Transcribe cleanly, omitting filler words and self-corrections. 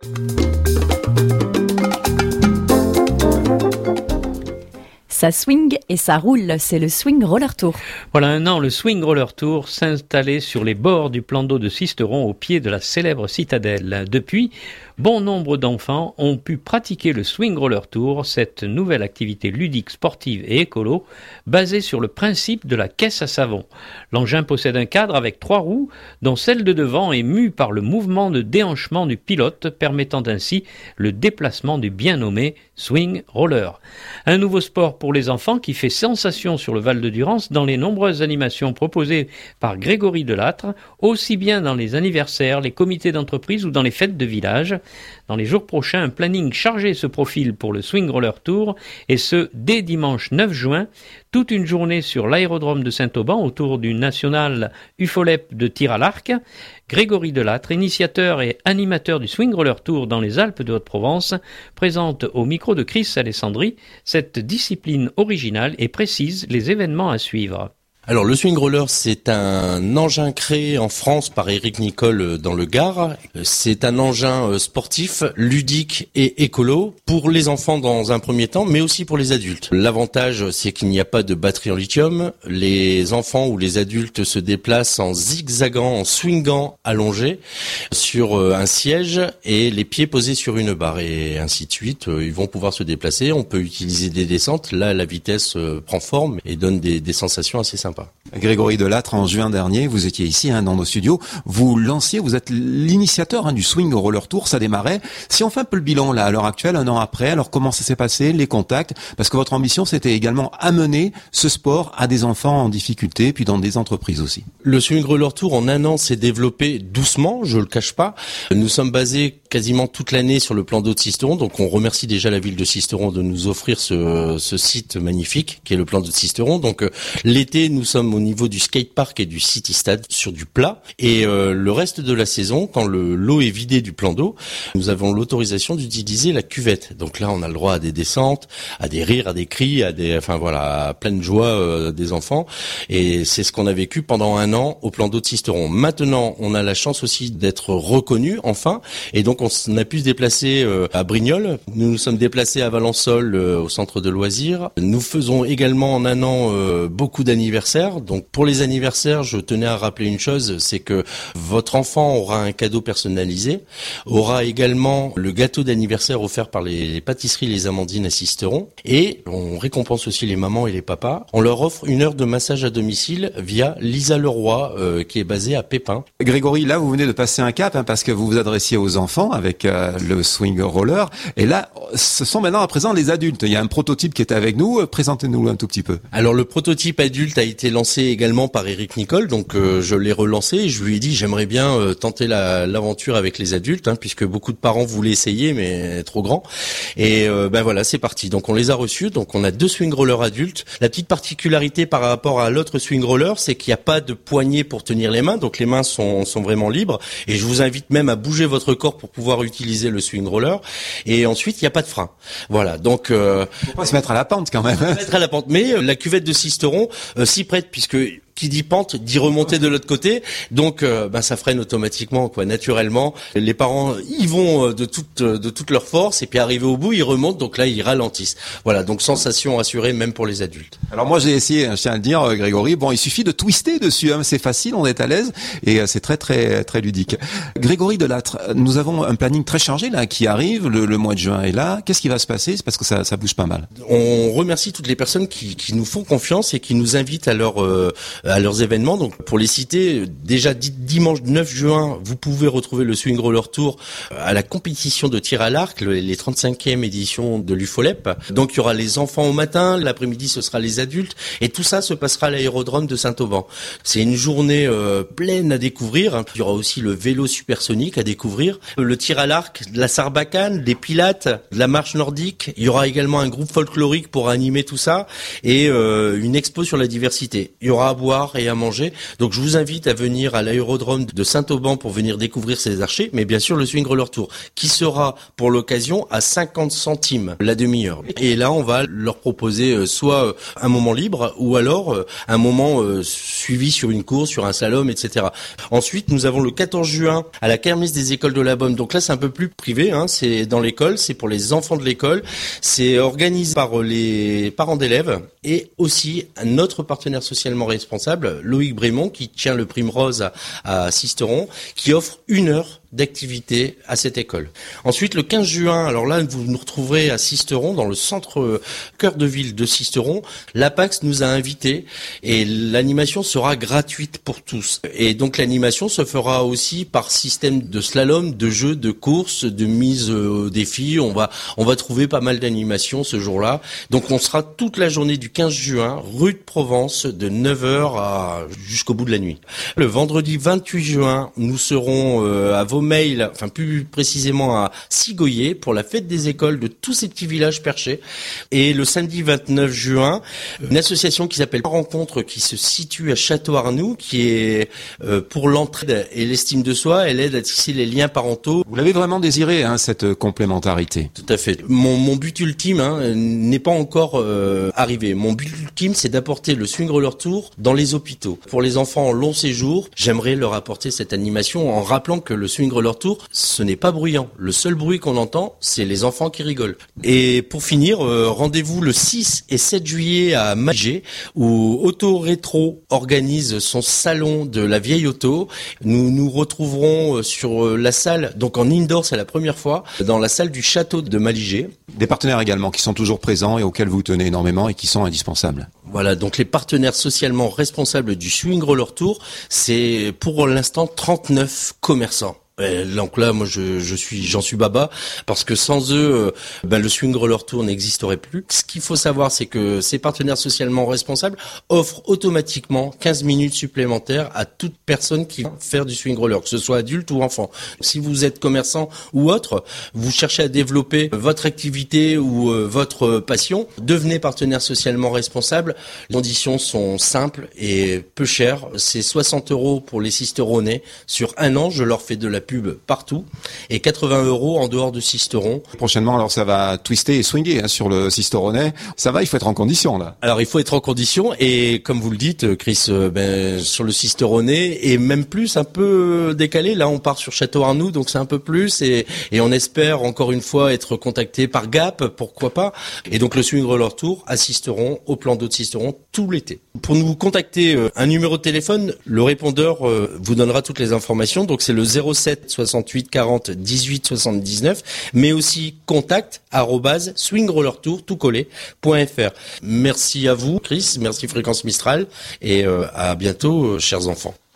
Ça swing et ça roule, c'est le Swing Roller Tour. Voilà un an, le Swing Roller Tour s'installait sur les bords du plan d'eau de Sisteron au pied de la célèbre citadelle. Depuis, bon nombre d'enfants ont pu pratiquer le Swing Roller Tour, cette nouvelle activité ludique, sportive et écolo, basée sur le principe de la caisse à savon. L'engin possède un cadre avec 3 roues, dont celle de devant est mue par le mouvement de déhanchement du pilote, permettant ainsi le déplacement du bien nommé Swing Roller. Un nouveau sport pour les enfants qui fait sensation sur le Val de Durance dans les nombreuses animations proposées par Grégory Delattre, aussi bien dans les anniversaires, les comités d'entreprise ou dans les fêtes de village. Dans les jours prochains, un planning chargé se profile pour le Swing Roller Tour, et ce, dès dimanche 9 juin, toute une journée sur l'aérodrome de Saint-Auban autour du national UFOLEP de tir à l'arc. Grégory Delattre, initiateur et animateur du Swing Roller Tour dans les Alpes de Haute-Provence, présente au micro de Chris Alessandri cette discipline originale et précise les événements à suivre. Alors le swing roller, c'est un engin créé en France par Éric Nicole dans le Gard. C'est un engin sportif, ludique et écolo pour les enfants dans un premier temps, mais aussi pour les adultes. L'avantage, c'est qu'il n'y a pas de batterie en lithium. Les enfants ou les adultes se déplacent en zigzagant, en swingant allongés sur un siège et les pieds posés sur une barre et ainsi de suite. Ils vont pouvoir se déplacer. On peut utiliser des descentes. Là, la vitesse prend forme et donne des sensations assez sympas. Grégory Delattre, en juin dernier, vous étiez ici dans nos studios, vous êtes l'initiateur du Swing Roller Tour, ça démarrait. Si on fait un peu le bilan là, à l'heure actuelle, un an après, alors comment ça s'est passé, les contacts, parce que votre ambition c'était également amener ce sport à des enfants en difficulté, puis dans des entreprises aussi. Le Swing Roller Tour en un an s'est développé doucement, je le cache pas. Nous sommes basés quasiment toute l'année sur le plan d'eau de Sisteron, donc on remercie déjà la ville de Sisteron de nous offrir ce site magnifique qui est le plan d'eau de Sisteron. Donc l'été, nous sommes au niveau du skatepark et du City Stade sur du plat, et le reste de la saison, quand l'eau est vidée du plan d'eau, nous avons l'autorisation d'utiliser la cuvette. Donc là, on a le droit à des descentes, à des rires, à des cris, à pleine joie des enfants, et c'est ce qu'on a vécu pendant un an au plan d'eau de Sisteron. Maintenant, on a la chance aussi d'être reconnu enfin, et donc on a pu se déplacer à Brignoles. Nous nous sommes déplacés à Valençol au centre de loisirs. Nous faisons également en un an beaucoup d'anniversaires. Donc pour les anniversaires, je tenais à rappeler une chose, c'est que votre enfant aura un cadeau personnalisé, aura également le gâteau d'anniversaire offert par les pâtisseries Les Amandines à Sisteron, et on récompense aussi les mamans et les papas. On leur offre 1 heure de massage à domicile via Lisa Leroy qui est basée à Pépin. Grégory, là vous venez de passer un cap parce que vous vous adressiez aux enfants avec le swing roller, et là ce sont maintenant à présent les adultes. Il y a un prototype qui est avec nous, présentez-nous un tout petit peu. Alors le prototype adulte a été lancé également par Éric Nicole, donc je l'ai relancé et je lui ai dit j'aimerais bien tenter l'aventure avec les adultes, puisque beaucoup de parents voulaient essayer mais trop grand, et voilà, c'est parti. Donc on les a reçus, donc on a 2 swing rollers adultes. La petite particularité par rapport à l'autre swing roller, c'est qu'il n'y a pas de poignée pour tenir les mains, donc les mains sont vraiment libres, et je vous invite même à bouger votre corps pour pouvoir utiliser le swing roller. Et ensuite il n'y a pas de frein, voilà, donc faut pas se mettre à la pente quand même. Mettre à la pente, mais la cuvette de Sisteron s'y prête, puisque qui dit pente dit remonter de l'autre côté, donc ça freine automatiquement, naturellement. Les parents y vont de toute leur force, et puis arrivé au bout ils remontent, donc là ils ralentissent. Voilà, donc sensation assurée même pour les adultes. Alors moi j'ai essayé, je tiens à le dire, Grégory, il suffit de twister dessus, c'est facile, on est à l'aise, et c'est très très très ludique. Grégory Delattre, nous avons un planning très chargé là qui arrive, le mois de juin est là. Qu'est-ce qui va se passer? C'est parce que ça bouge pas mal. On remercie toutes les personnes qui nous font confiance et qui nous invitent à leurs événements. Donc pour les citer, déjà dimanche 9 juin, vous pouvez retrouver le Swing Roller Tour à la compétition de tir à l'arc, les 35e éditions de l'UFOLEP. Donc il y aura les enfants au matin, l'après-midi ce sera les adultes, et tout ça se passera à l'aérodrome de Saint-Auban. C'est une journée pleine à découvrir. Il y aura aussi le vélo supersonique à découvrir, le tir à l'arc, de la sarbacane, des pilates, de la marche nordique. Il y aura également un groupe folklorique pour animer tout ça, et une expo sur la diversité. Il y aura à boire boire et à manger. Donc je vous invite à venir à l'aérodrome de Saint-Auban pour venir découvrir ces archers, mais bien sûr le swing roller tour qui sera pour l'occasion à 50 centimes la demi-heure. Et là on va leur proposer soit un moment libre ou alors un moment suivi sur une course, sur un slalom, etc. Ensuite nous avons le 14 juin à la kermesse des écoles de la Beaume. Donc là c'est un peu plus privé, c'est dans l'école, c'est pour les enfants de l'école, c'est organisé par les parents d'élèves et aussi notre partenaire socialement responsable, Loïc Brémond, qui tient le Prime Rose à Sisteron, qui offre 1 heure d'activité à cette école. Ensuite, le 15 juin, alors là, vous nous retrouverez à Sisteron, dans le centre cœur de ville de Sisteron. L'Apax nous a invités et l'animation sera gratuite pour tous. Et donc, l'animation se fera aussi par système de slalom, de jeux, de courses, de mise au défi. On va trouver pas mal d'animations ce jour-là. Donc, on sera toute la journée du 15 juin, rue de Provence, de 9h jusqu'au bout de la nuit. Le vendredi 28 juin, nous serons à Vaumeil, enfin plus précisément à Sigoyer, pour la fête des écoles de tous ces petits villages perchés. Et le samedi 29 juin, une association qui s'appelle Rencontre, qui se situe à Château-Arnoux, qui est pour l'entraide et l'estime de soi. Elle aide à tisser les liens parentaux. Vous l'avez vraiment désiré, cette complémentarité. Tout à fait. Mon but ultime n'est pas encore arrivé. Mon but ultime, c'est d'apporter le swing roller tour dans les hôpitaux. Pour les enfants en long séjour, j'aimerais leur apporter cette animation en rappelant que le swing roller tour, ce n'est pas bruyant. Le seul bruit qu'on entend, c'est les enfants qui rigolent. Et pour finir, rendez-vous le 6 et 7 juillet à Magé, où Auto Rétro organise son salon de la vieille auto. Nous nous retrouverons sur la salle, donc en indoor, c'est la première fois, dans la salle du château de Maligé. Des partenaires également qui sont toujours présents et auxquels vous tenez énormément et qui sont indispensables. Voilà, donc les partenaires socialement responsables du Swing Roller Tour, c'est pour l'instant 39 commerçants. Donc là, moi, j'en suis baba, parce que sans eux, le Swing Roller Tour n'existerait plus. Ce qu'il faut savoir, c'est que ces partenaires socialement responsables offrent automatiquement 15 minutes supplémentaires à toute personne qui va faire du Swing Roller, que ce soit adulte ou enfant. Si vous êtes commerçant ou autre, vous cherchez à développer votre activité ou votre passion, devenez partenaire socialement responsable. Les conditions sont simples et peu chères. C'est 60 € pour les Sisteronnais sur 1 an. Je leur fais de la pub partout et 80 € en dehors de Sisteron. Prochainement, alors ça va twister et swinguer sur le Sisteronnais. Ça va, il faut être en condition là. Alors il faut être en condition et comme vous le dites, Chris, sur le Sisteronnais et même plus un peu décalé. Là, on part sur Château-Arnoux, donc c'est un peu plus et on espère encore une fois être contacté par Gap, pourquoi pas. Et donc le Swing Roller Tour à Sisteron, au plan d'eau de Sisteron, tout l'été. Pour nous contacter, un numéro de téléphone, le répondeur vous donnera toutes les informations. Donc c'est le 07 68 40 18 79, mais aussi contact@swingrollertour tout collé.fr. Merci à vous, Chris, merci Fréquence Mistral et à bientôt, chers enfants.